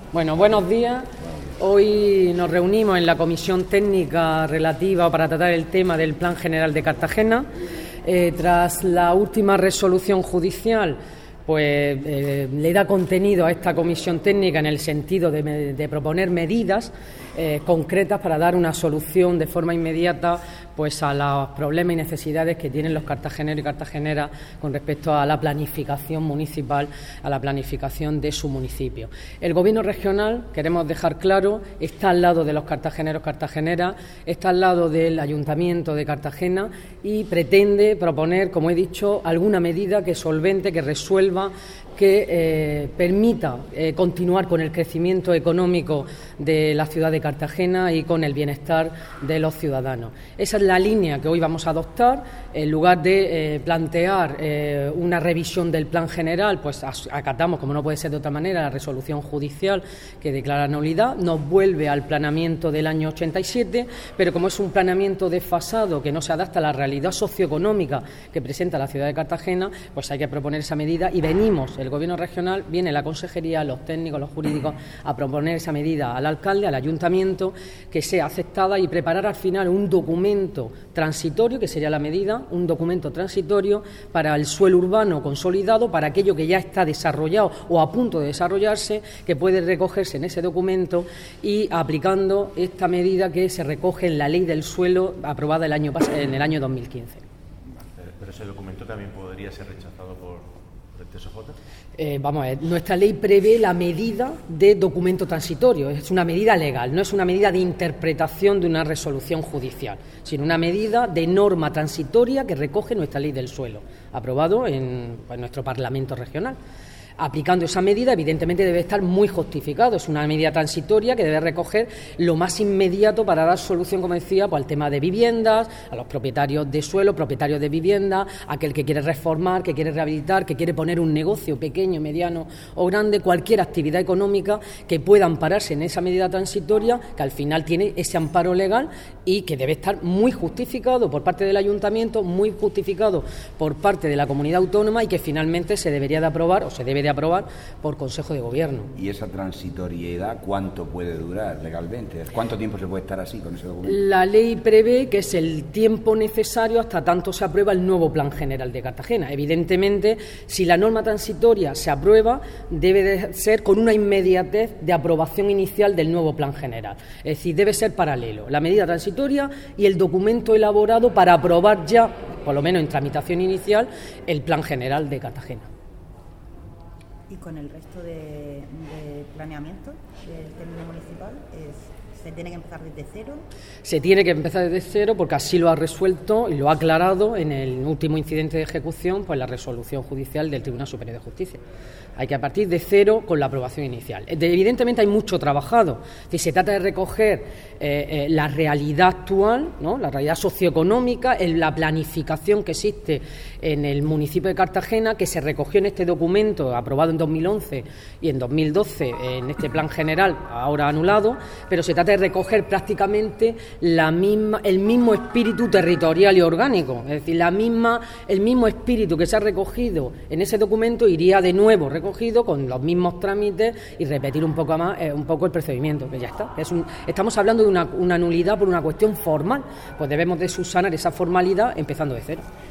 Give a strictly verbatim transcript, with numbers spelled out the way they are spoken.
Bueno, buenos días. Hoy nos reunimos en la comisión técnica relativa para tratar el tema del Plan General de Cartagena. Eh, tras la última resolución judicial, pues eh, le da contenido a esta comisión técnica en el sentido de, de proponer medidas eh, concretas para dar una solución de forma inmediata pues a los problemas y necesidades que tienen los cartageneros y cartageneras con respecto a la planificación municipal, a la planificación de su municipio. El Gobierno regional, queremos dejar claro, está al lado de los cartageneros y cartageneras, está al lado del Ayuntamiento de Cartagena y pretende proponer, como he dicho, alguna medida que solvente, que resuelva, que eh, permita eh, continuar con el crecimiento económico de la ciudad de Cartagena y con el bienestar de los ciudadanos. Esa es la línea que hoy vamos a adoptar. En lugar de eh, plantear eh, una revisión del plan general, pues acatamos, como no puede ser de otra manera, la resolución judicial que declara nulidad, nos vuelve al planeamiento del año ochenta y siete, pero como es un planeamiento desfasado que no se adapta a la realidad socioeconómica que presenta la ciudad de Cartagena, pues hay que proponer esa medida y venimos, el Gobierno regional, viene la consejería, los técnicos, los jurídicos, a proponer esa medida al alcalde, al ayuntamiento, que sea aceptada y preparar al final un documento transitorio, que sería la medida, un documento transitorio para el suelo urbano consolidado, para aquello que ya está desarrollado o a punto de desarrollarse, que puede recogerse en ese documento y aplicando esta medida que se recoge en la Ley del Suelo aprobada el año en el año dos mil quince. Pero ese documento también podría ser rechazado por el T S J. Eh, vamos a ver, nuestra ley prevé la medida de documento transitorio, es una medida legal, no es una medida de interpretación de una resolución judicial, sino una medida de norma transitoria que recoge nuestra ley del suelo, aprobado en, en nuestro Parlamento regional. Aplicando esa medida, evidentemente debe estar muy justificado. Es una medida transitoria que debe recoger lo más inmediato para dar solución, como decía, pues, al tema de viviendas, a los propietarios de suelo, propietarios de vivienda, aquel que quiere reformar, que quiere rehabilitar, que quiere poner un negocio pequeño, mediano o grande, cualquier actividad económica que pueda ampararse en esa medida transitoria, que al final tiene ese amparo legal y que debe estar muy justificado por parte del Ayuntamiento, muy justificado por parte de la comunidad autónoma y que finalmente se debería de aprobar o se debe de aprobar por Consejo de Gobierno. ¿Y esa transitoriedad cuánto puede durar legalmente? ¿Cuánto tiempo se puede estar así con ese documento? La ley prevé que es el tiempo necesario hasta tanto se aprueba el nuevo Plan General de Cartagena. Evidentemente, si la norma transitoria se aprueba, debe de ser con una inmediatez de aprobación inicial del nuevo Plan General. Es decir, debe ser paralelo la medida transitoria y el documento elaborado para aprobar ya, por lo menos en tramitación inicial, el Plan General de Cartagena. Y con el resto de, de planeamiento del término municipal, es, ¿se tiene que empezar desde cero? Se tiene que empezar desde cero porque así lo ha resuelto y lo ha aclarado en el último incidente de ejecución, pues la resolución judicial del Tribunal Superior de Justicia. Hay que partir de cero con la aprobación inicial. Evidentemente hay mucho trabajado. Es decir, se trata de recoger eh, eh, la realidad actual, ¿no?, la realidad socioeconómica, el, la planificación que existe en el municipio de Cartagena, que se recogió en este documento aprobado en dos mil once y en dos mil doce en este plan general, ahora anulado, pero se trata de recoger prácticamente la misma, el mismo espíritu territorial y orgánico. Es decir, la misma, el mismo espíritu que se ha recogido en ese documento iría de nuevo recogido con los mismos trámites y repetir un poco más eh, un poco el procedimiento, que ya está. Es un, estamos hablando de una, una nulidad por una cuestión formal, pues debemos de subsanar esa formalidad empezando de cero.